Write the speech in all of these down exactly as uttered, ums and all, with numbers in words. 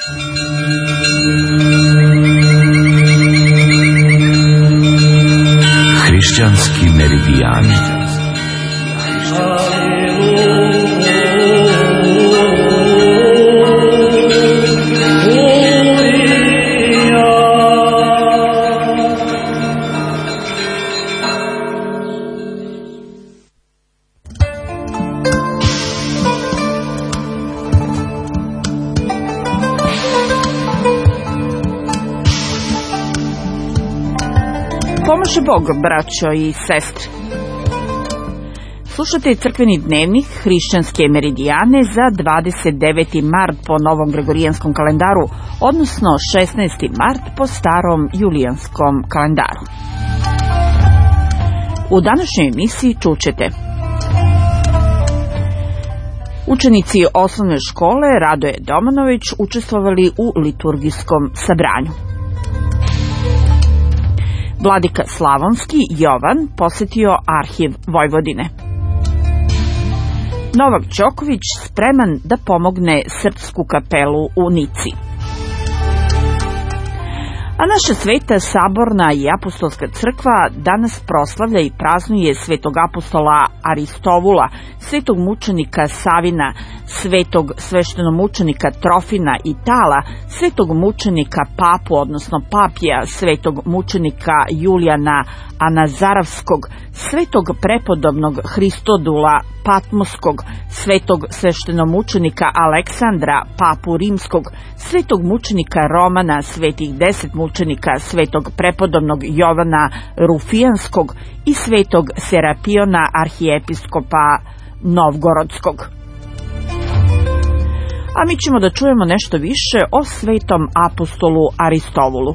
Hrišćanski meridijani. Pomože Bog, braćo i sestre. Slušate crkveni dnevnik Hrišćanske meridijane za dvadeset deveti mart po novom gregorijanskom kalendaru, odnosno šesnaesti mart po starom julijanskom kalendaru. U današnjoj emisiji čućete: učenici osnovne škole Radoje Domanović učestvovali u liturgijskom sabranju. Vladika Slavonski Jovan posetio Arhiv Vojvodine. Novak Đoković spreman da pomogne srpsku kapelu u Nici. A naša sveta saborna i apostolska crkva danas proslavlja i praznuje svetog apostola Aristovula, svetog mučenika Savina, svetog sveštenomučenika Trofina i Tala, svetog mučenika Papu, odnosno Papija, svetog mučenika Julijana Anazaravskog, svetog prepodobnog Hristodula Patmoskog, svetog sveštenomučenika Aleksandra, Papu Rimskog, svetog mučenika Romana, svetih deset mučenika, svetog prepodobnog Jovana Rufijanskog i svetog Serapiona, arhijepiskopa Novgorodskog. A mi ćemo da čujemo nešto više o svetom apostolu Aristovulu.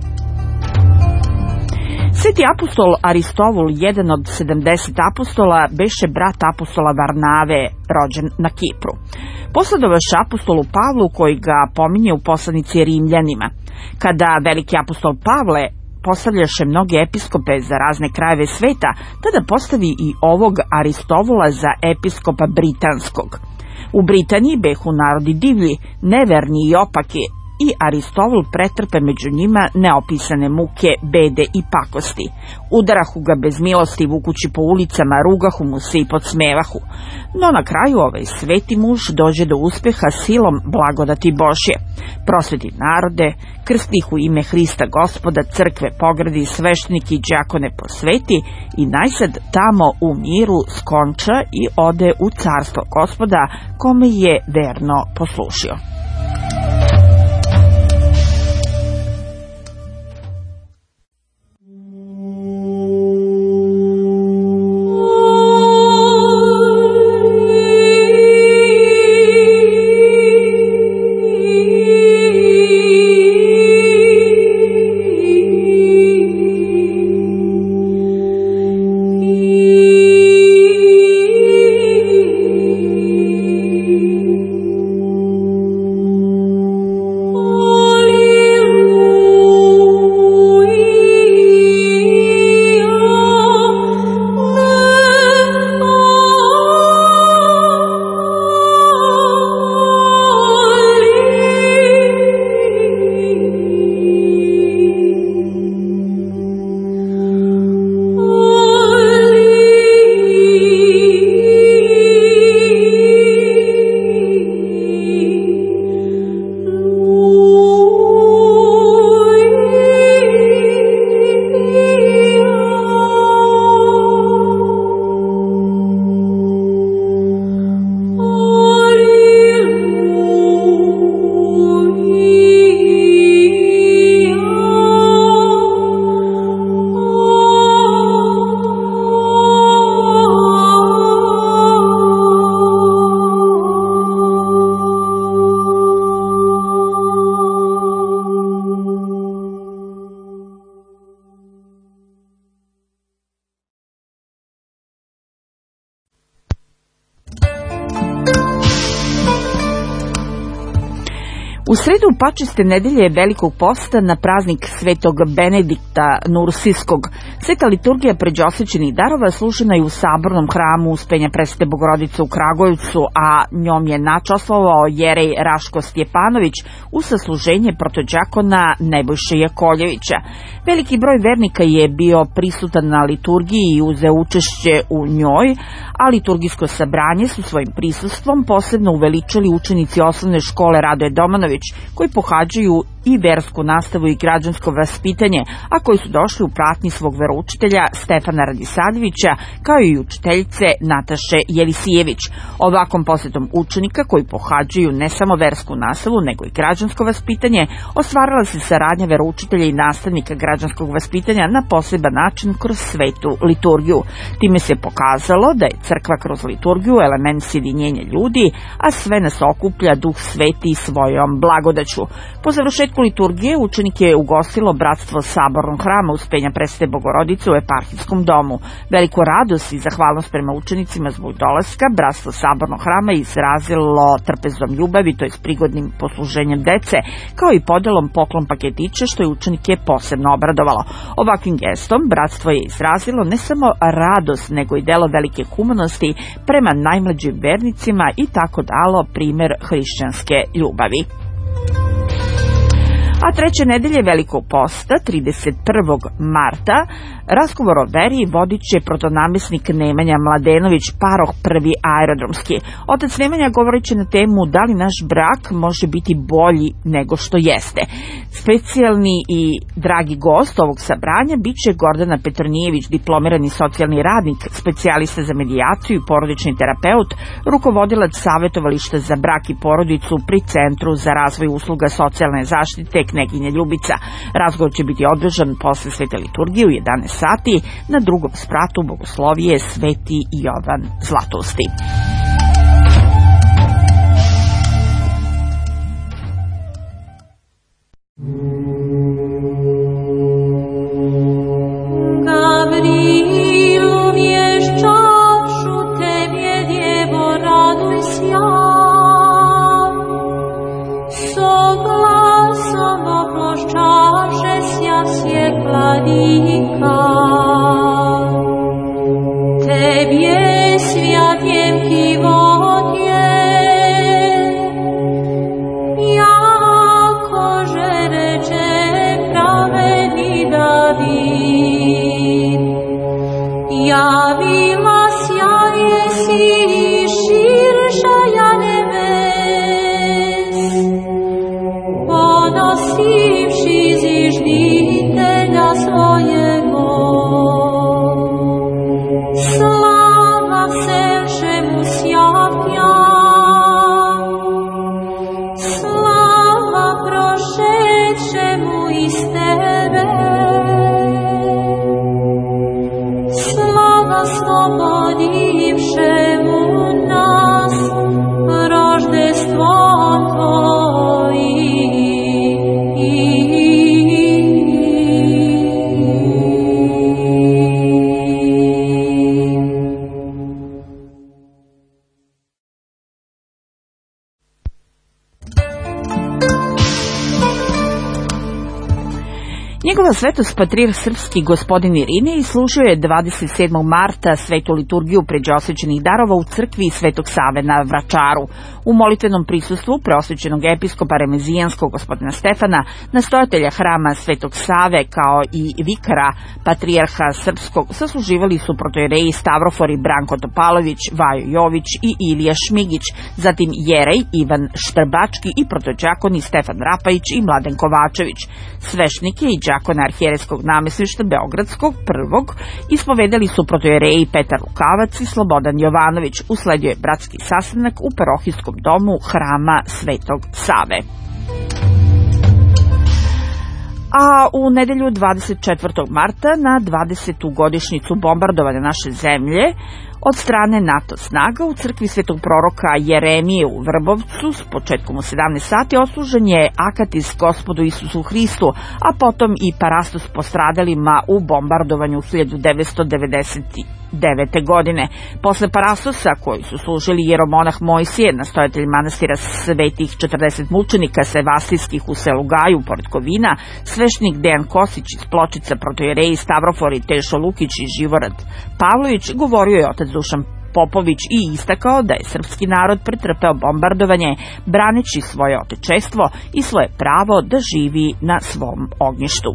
Sveti apostol Aristovul, jedan od sedamdeset apostola, beše brat apostola Varnave, rođen na Kipru. Posledovaše apostolu Pavlu, koji ga pominje u poslanici Rimljanima. Kada veliki apostol Pavle postavljaše mnoge episkope za razne krajeve sveta, tada postavi i ovog Aristovula za episkopa Britanskog. U Britaniji behu narodi divlji, neverni i opaki, i Aristovul pretrpe među njima neopisane muke, bede i pakosti. Udarahu ga bez milosti, vukući po ulicama, rugahu mu se i podsmevahu. No na kraju ovaj sveti muž dođe do uspeha silom blagodati Božje. Prosveti narode, krsti ih u ime Hrista Gospoda, crkve pogradi, sveštenike i đakone posveti i najsad tamo u miru skonča i ode u carstvo Gospoda, kome je verno poslušio. U sredu Pačeste nedelje Velikog posta na praznik Svetog Benedikta Nursijskog, sveta liturgija pređosvećenih darova služena je u Sabornom hramu Uspenja Presvete Bogorodice u Kragujevcu, a njom je načastvovao jerej Raško Stjepanović u sasluženje protođakona Nebojše Jakoljevića. Veliki broj vernika je bio prisutan na liturgiji i uzeo učešće u njoj, a liturgijsko sabranje su svojim prisustvom posebno uveličali učenici osnovne škole Radoje Domanović, koji pohađaju i versku nastavu i građansko vaspitanje, a koji su došli u pratnji svog veroučitelja Stefana Radisavljevića, kao i učiteljice Nataše Jevisijević. Ovakvom posjetom učenika koji pohađaju ne samo versku nastavu, nego i građansko vaspitanje, ostvarila se saradnja veroučitelja i nastavnika građanskog vaspitanja na poseban način kroz svetu liturgiju. Time se pokazalo da je crkva kroz liturgiju element sjedinjenja ljudi, a sve nas okuplja Duh Sveti svojom blagodaću. Po završetku liturgije učenike je ugostilo Bratstvo Sabornog hrama Uspenja Presvete Bogorodice u eparhijskom domu. Veliku radost i zahvalnost prema učenicima zbog dolaska Bratstvo Sabornog hrama izrazilo trpezom ljubavi, to je s prigodnim posluženjem dece, kao i podelom poklon paketića, što je učenike posebno obradovalo. Ovakvim gestom bratstvo je izrazilo ne samo radost, nego i delo velike humanosti prema najmlađim vernicima i tako dalo primer hrišćanske ljubavi. A treće nedelje Velikog posta, trideset prvog marta, razgovor o veri vodit će protonamjesnik Nemanja Mladenović, paroh prvi aerodromski. Otac Nemanja govorit će na temu da li naš brak može biti bolji nego što jeste. Specijalni i dragi gost ovog sabranja bit će Gordana Petronijević, diplomirani socijalni radnik, specijalista za medijaciju i porodični terapeut, rukovodilac savjetovališta za brak i porodicu pri Centru za razvoj usluga socijalne zaštite Kneginja Ljubica. Razgovor će biti održan posle svete liturgije u jedanaest sati na drugom spratu bogoslovije Sveti Jovan Zlatosti. Njegova svetost patrijarh srpski gospodin Irinej služio je dvadeset sedmog marta svetu liturgiju pređosvećenih darova u crkvi Svetog Save na Vračaru. U molitvenom prisustvu preosvećenog episkopa Remezijanskog gospodina Stefana, nastojatelja hrama Svetog Save, kao i vikara patrijarha srpskog, sasluživali su protojereji Stavrofori Branko Topalović, Vajo Jović i Ilija Šmigić, zatim jerej Ivan Štrbački i protođakoni Stefan Rapajić i Mladen Kovačević. Svešnike i đakona arhijerejskog namjesništva Beogradskog prvog ispovedali su protojereji Petar Rukavac i Slobodan Jovanović. Usledio je bratski sastanak u parohijskom domu hrama Svetog Save. A u nedelju dvadeset četvrtog marta na dvadesetu godišnjicu bombardovanja naše zemlje Od strane NATO snaga u crkvi Svetog proroka Jeremije u Vrbovcu s početkom u sedamnaest sati odslužen je akatis Gospodu Isusu Hristu, a potom i parastos postradalima u bombardovanju hiljadu devetsto devedeset devete. godine. Posle parastosa koji su služili jeromonah Mojsije, nastojatelj manastira Svetih četrdeset mučenika sevastijskih u selu Gaju pored Kovina, svešnik Dejan Kosić iz Pločica, protojereji Stavrofor i Tešo Lukić i Živorad Pavlović, govorio je otac Dušan Popović i istakao da je srpski narod pretrpeo bombardovanje braneći svoje otečestvo i svoje pravo da živi na svom ognjištu.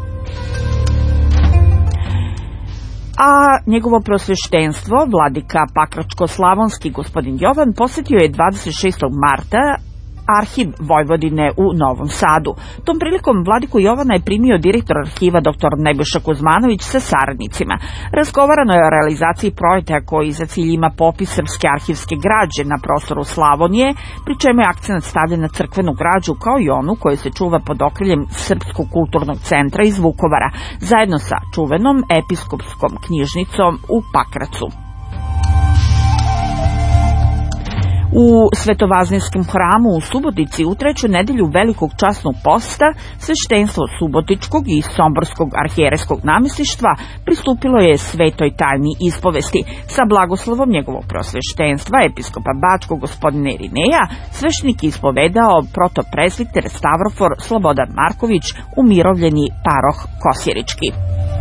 A njegovo prosveštenstvo, vladika Pakračko-slavonski gospodin Jovan, posjetio je dvadeset šestog marta arhiv Vojvodine u Novom Sadu. Tom prilikom vladiku Jovana je primio direktor arhiva dr Nebojša Kuzmanović sa saradnicima. Razgovarano je o realizaciji projekta koji za cilj ima popis srpske arhivske građe na prostoru Slavonije, pri čemu je akcent stavljen na crkvenu građu kao i onu koja se čuva pod okriljem Srpskog kulturnog centra iz Vukovara, zajedno sa čuvenom episkopskom knjižnicom u Pakracu. U Svetovazninskom hramu u Subotici u treću nedelju velikog časnog posta sveštenstvo Subotičkog i Somborskog arhijerejskog namjesništva pristupilo je svetoj tajni ispovesti. Sa blagoslovom njegovog prosveštenstva episkopa Bačkog gospodina Irineja svešnik ispovedao protopresbiter Stavrofor Slobodan Marković, umirovljeni paroh Kosjerički.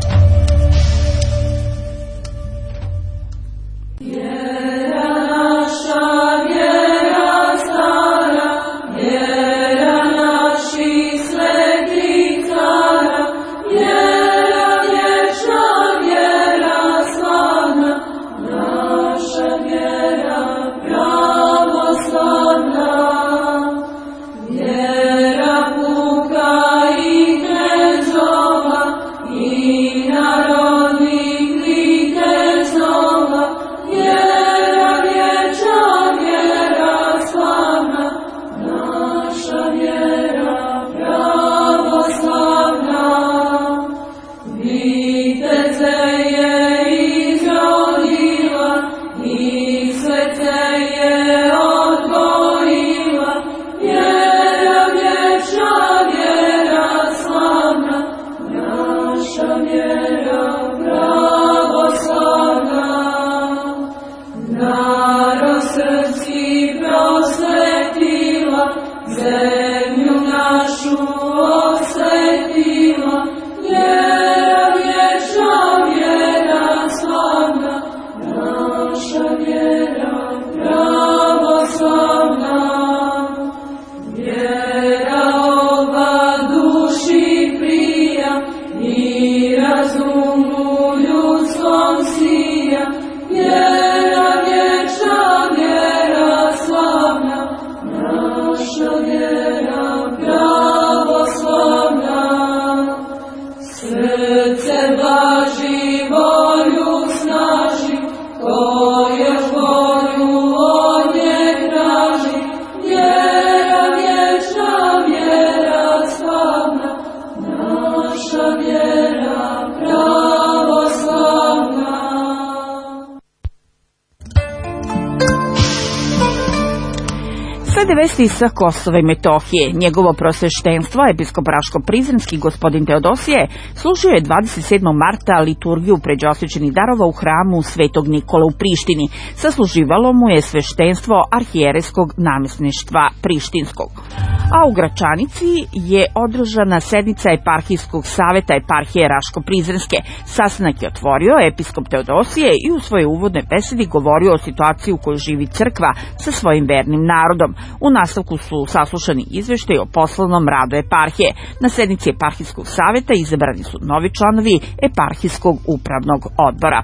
Vesti sa Kosova i Metohije. Njegovo prosveštenstvo, episkop Raško-Prizrenski gospodin Teodosije, služio je dvadeset sedmog marta liturgiju pređosvećenih darova u hramu Svetog Nikola u Prištini. Sasluživalo mu je sveštenstvo arhijerejskog namjesništva Prištinskog. A u Gračanici je održana sednica eparhijskog saveta eparhije Raško-Prizrenske. Sastanak je otvorio episkop Teodosije i u svojoj uvodnoj besedi govorio o situaciji u kojoj živi crkva sa svojim vernim narodom. U nastavku su saslušani izveštaj o poslovnom radu eparhije. Na sednici eparhijskog saveta izabrani su novi članovi eparhijskog upravnog odbora.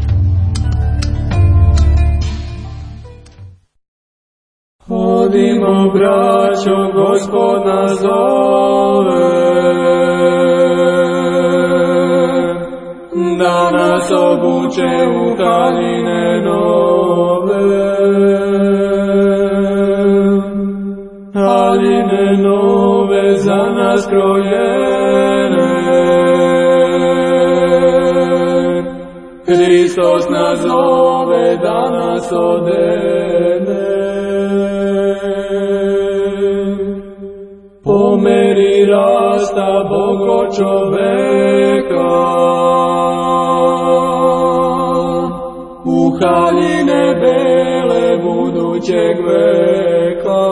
Hodimo, braćo, Gospod nas zove, da nas obuče u haljine nove. Haljine nove za nas krojene, Hristos nas zove da nas odene. Po meri rasta Bogo čoveka, u haljine bele budućeg veka.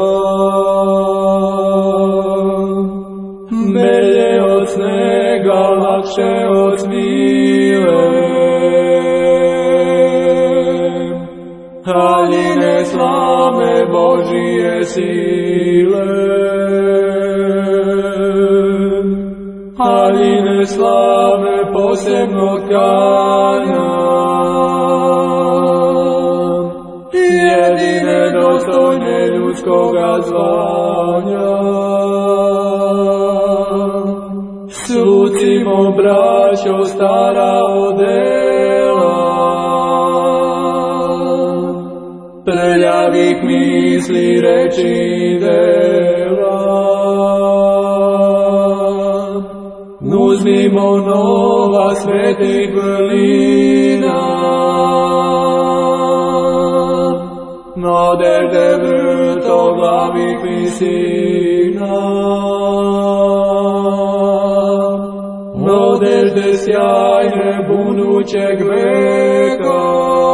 Melje od snega, lakše od svile, haljine slavne Božije sile. Haljine slavne posebno tkanja, jedine dostojne ljudskoga zvanja. Slucimo, braćo, stara odela, prljavih misli, reči i dela. Uzmimo nova svetih vrlina, nadežde vrtoglavih visina. Nadežde sjajne budućeg veka,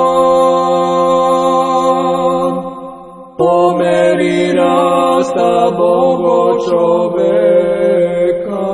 po meri rasta Bogo čoveka.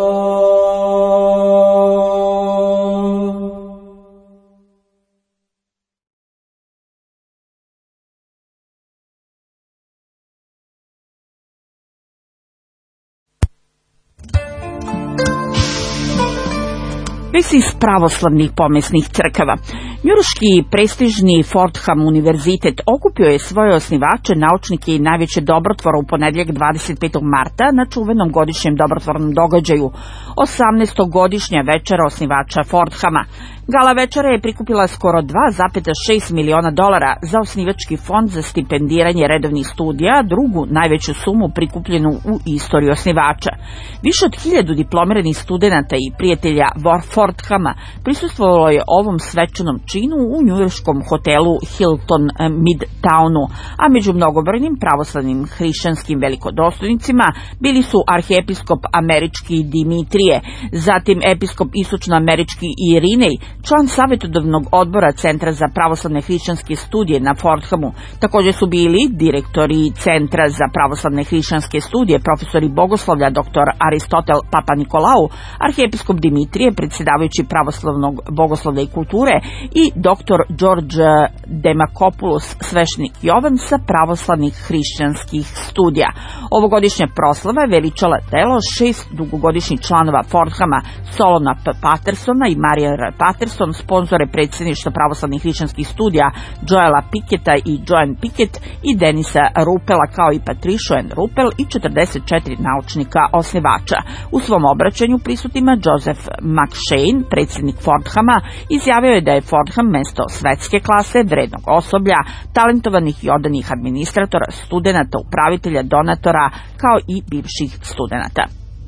Vesi iz pravoslavnih pomesnih crkava. Njujorški prestižni Fordham univerzitet okupio je svoje osnivače, naučnike i najveće dobrotvora u ponedjeljak dvadeset petog marta na čuvenom godišnjem dobrotvornom događaju, osamnaestogodišnja večera osnivača Fordhama. Gala večera je prikupila skoro dva zarez šest miliona dolara za osnivački fond za stipendiranje redovnih studija, drugu najveću sumu prikupljenu u istoriji osnivača. Više od hiljadu diplomiranih studenata i prijatelja Fordhama prisustvovalo je ovom svečanom činu u njujorškom hotelu Hilton Midtownu, a među mnogobrojnim pravoslavnim hrišćanskim velikodostojnicima bili su arhijepiskop američki Dimitrije, zatim episkop istočnoamerički Irinej, član savjetodavnog odbora Centra za pravoslavne hrišćanske studije na Fordhamu. Također su bili direktori Centra za pravoslavne hrišćanske studije, profesori bogoslovlja dr. Aristotel Papanikolaou, arhijepiskop Dimitrije, predsjedavajući pravoslavnog bogoslovlja i kulture, i dr. George Demakopoulos, sveštenik Jovan sa pravoslavnih hrišćanskih studija. Ovogodišnja proslava je veličala delo šest dugogodišnjih članova Fordhama, Solona P. Pattersona i Marija R. Patterson, sponzore predsjedništva pravoslavnih hrišćanskih studija Joela Piketa i Joan Piket i Denisa Rupela, kao i Patricia N. Rupel i četrdeset četiri naučnika osnivača. U svom obraćanju prisutnima Joseph McShane, predsjednik Fordhama, izjavio je da je Fordham mesto svetske klase, vrednog osoblja, talentovanih i odanih administratora, studenata, upravitelja, donatora, kao i bivših studenata.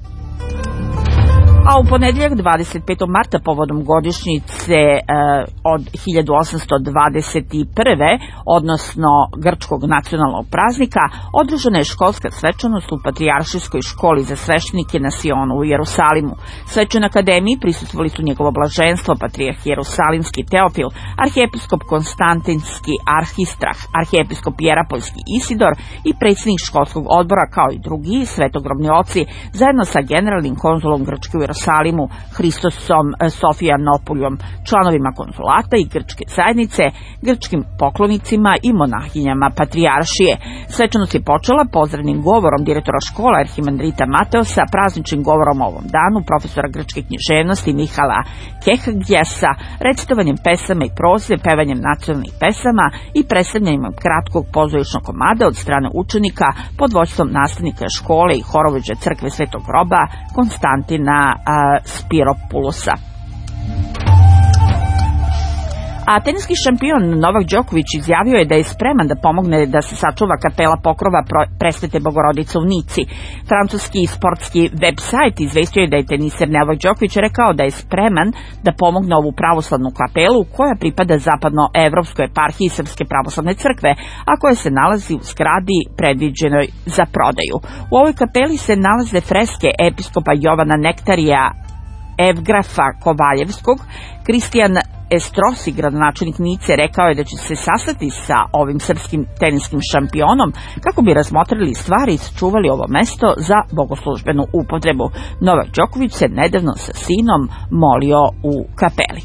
A u ponedjeljak dvadeset petog marta povodom godišnjice e, od hiljadu osamsto dvadeset prve. odnosno grčkog nacionalnog praznika, održana je školska svečanost u Patrijaršijskoj školi za sveštenike na Sionu u Jerusalimu. Svečanoj akademiji prisustvovali su njegovo blaženstvo patrijarh Jerusalimski Teofil, arhijepiskop Konstantinski Arhistrah, arhijepiskop Jerapoljski Isidor i predsjednik školskog odbora, kao i drugi svetogrobni oci, zajedno sa generalnim konzulom Grčke u Jerusalimu Hristosom Sofianopuljom, članovima konzulata i grčke zajednice, grčkim poklonicima i monahinjama patrijaršije. Svečanost je počela pozdravnim govorom direktora škola arhimandrita Mateosa, prazničnim govorom o ovom danu profesora grčke književnosti Mihala Kehagijasa, recitovanjem pesama i proze, pevanjem nacionalnih pesama i predstavljanjem kratkog pozorišnog komada od strane učenika pod vođstvom nastavnika škole i horovođe crkve Svetog groba Konstantina a, Spiropulusa. A teniski šampion Novak Đoković izjavio je da je spreman da pomogne da se sačuva kapela pokrova Presvete Bogorodice u Nici. Francuski sportski web sajt izvestio je da je teniser Novak Đoković rekao da je spreman da pomogne ovu pravoslavnu kapelu koja pripada zapadnoevropskoj eparhiji Srpske pravoslavne crkve, a koja se nalazi u zgradi predviđenoj za prodaju. U ovoj kapeli se nalaze freske episkopa Jovana Nektarija Evgrafa Kovaljevskog. Kristijan Estrosi, gradonačelnik Nice, rekao je da će se sastati sa ovim srpskim teniskim šampionom kako bi razmotrili stvari i sačuvali ovo mesto za bogoslužbenu upotrebu. Novak Đoković se nedavno sa sinom molio u kapeli.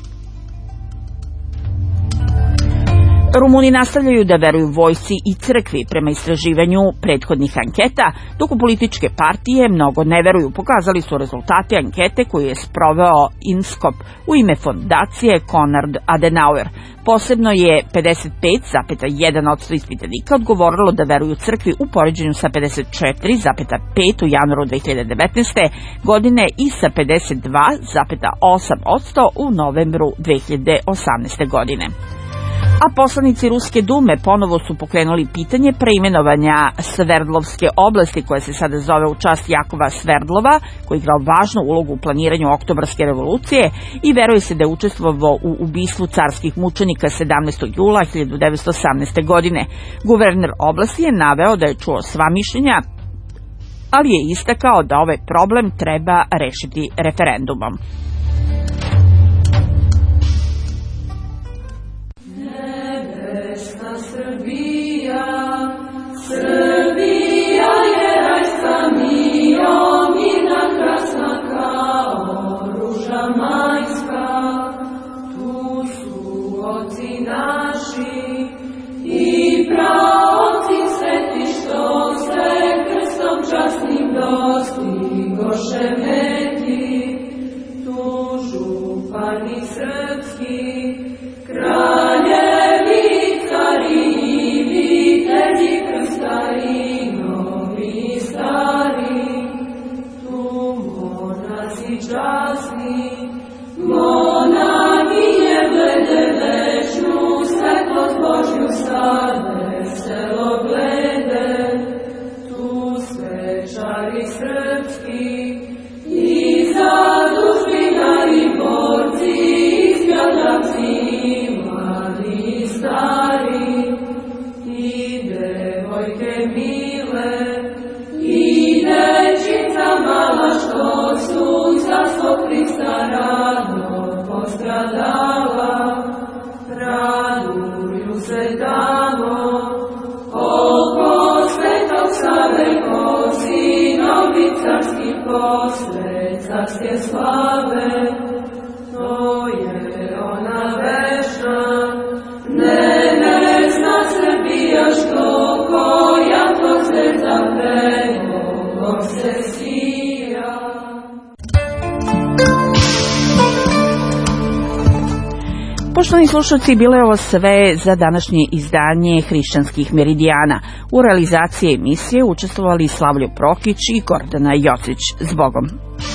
Rumuni nastavljaju da veruju vojsci i crkvi prema istraživanju prethodnih anketa, dok u političke partije mnogo ne veruju, pokazali su rezultate ankete koju je sproveo INSKOP u ime fondacije Konrad Adenauer. Posebno je pedeset pet zarez jedan posto ispitanika odgovorilo da veruju crkvi u poređenju sa pedeset četiri zarez pet u januaru dve hiljade devetnaeste. godine i sa pedeset dva zarez osam posto u novembru dve hiljade osamnaeste. godine. A poslanici Ruske dume ponovo su pokrenuli pitanje preimenovanja Sverdlovske oblasti, koja se sada zove u čast Jakova Sverdlova, koji je igrao važnu ulogu u planiranju Oktobarske revolucije i veruje se da je učestvovao u ubistvu carskih mučenika sedamnaestog jula hiljadu devetsto osamnaeste. godine. Guverner oblasti je naveo da je čuo sva mišljenja, ali je istakao da ovaj problem treba rešiti referendumom. Srbija, Srbija je rajska mio, mirna, krasna kao ruža majska. Tu su oci naši i praoci sveti, što se krstom časnim dostigoše meti. Tu župani srpski, kraljevi, cari, vitezi, krstari, novi, stari, tu monasi časni, monahinje glede večnu, svetlost Božju sad veselo glede, tu svečari srpski, i zadužbinari borci, izgradavci, stari, i devojke mile, i dečica mala, što su za svog Hrista rado postradala, raduju se tamo, oko svetog Save, ko sinovi carski posle carske slave. To je ona večna, nebesna Srbija, što koja to zvezda prebogom se sija. Poštovani slušalci, bilo je ovo sve za današnje izdanje Hrišćanskih meridijana. U realizaciji emisije učestvovali Slavljo Prokić i Gordana Jocić. Zbogom.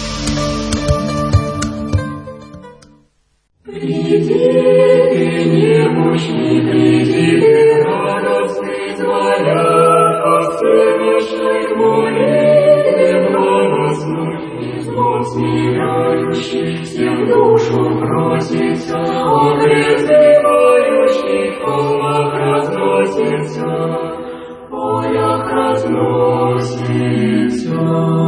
Придите, немощный, придите, радостный звоня, от всевышней молитве благостной, измот смиряющий, всем душу просится, от призывающих полах разносится, полях разносится.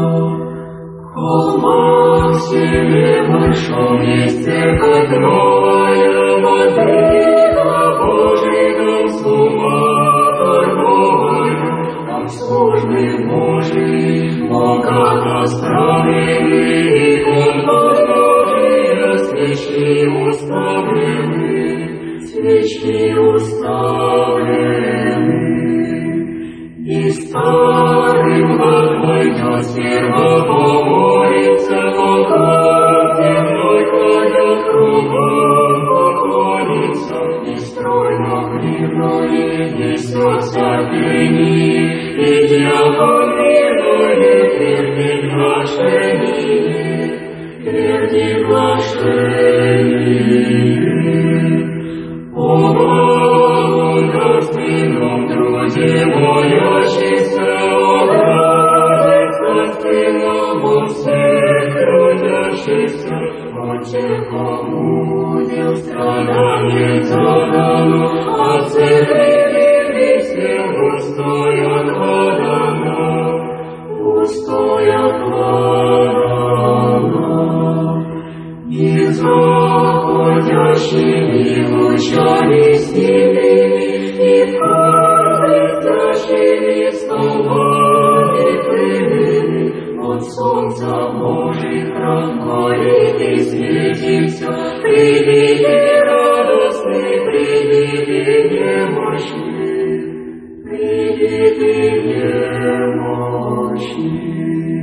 Холмах себе большом есть церковь новая, Владыка Божий нам с ума торговая, там службы Божьи, Бога расправлены, икон Божия, свечи уставлены, свечи уставлены. И старым отвойдет сперва помолится, Богом земной кладет кругом поклонится, и стройно хлебное несется пение, и дьявол мирное твердит блажение, твердит блажение. Отче, Отче, кому дел страдание задано, Отце, привели все устоят Адама, устоят Адама. И заходящими лучами сильными, и прорастащими столбами пыльными, от солнца Божий храм горит и светится, придите радостный, придите немощный, придите немощный.